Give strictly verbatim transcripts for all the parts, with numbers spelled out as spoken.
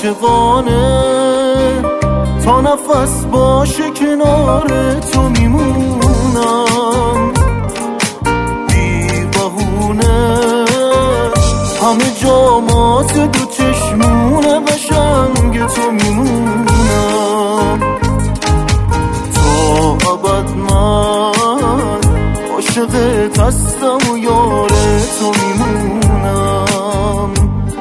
عاشقانه تا نفس باشه کنار تو میمونم بی بهونه همه جامات دو چشمونه قشنگ تو میمونم تا ابد من عاشقت هستم و یار تو میمونم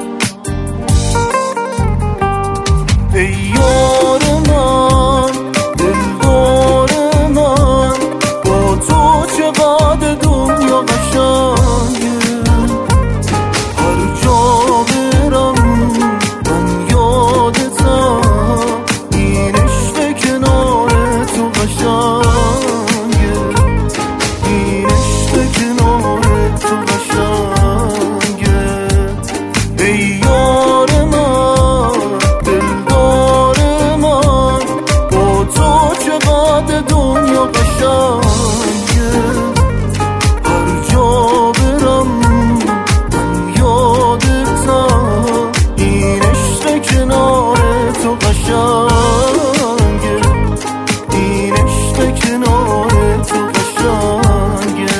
ای یار من دلدار من با تو چقدر دنیا قشنگه هر جا برم من یادتم این عشق کنار تو قشنگه این عشق کنار تو قشنگه ای یار من دلدار من با تو چقدر دنیا قشنگه هر جا برم من یادتم این عشق کنار تو قشنگه این عشق کنار تو قشنگه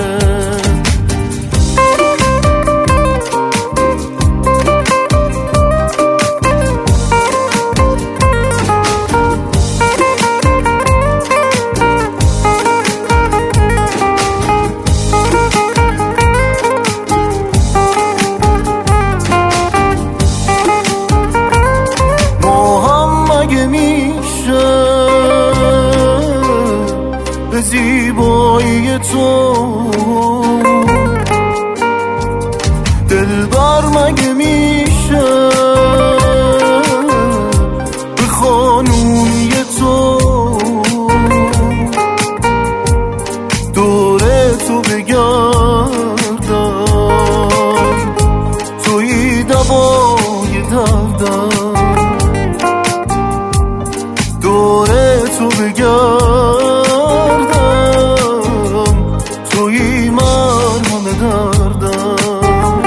به زیبایی تو دلبر مگه میشه به خانومی تو دوره تو بگردم توی دوای دردم دوره تو بگردم توی مرهم دردم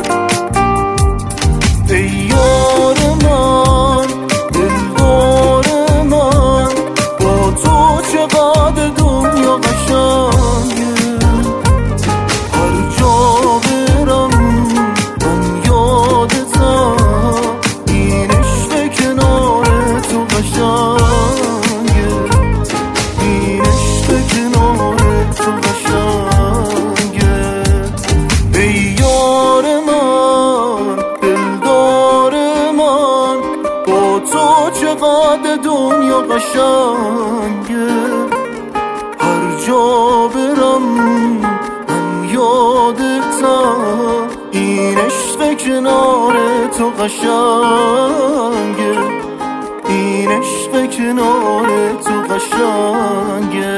ای یار من دلدار من با تو چقدر دنیا قشنگه هر جا برم من یادتم این عشق کنار تو قشنگه این عشق کنار تو قشنگه ای یار من دلدار من با تو چقدر دنیا قشنگه هر جا برم من یادتم این عشق کنار تو قشنگه این عشق کنار تو قشنگه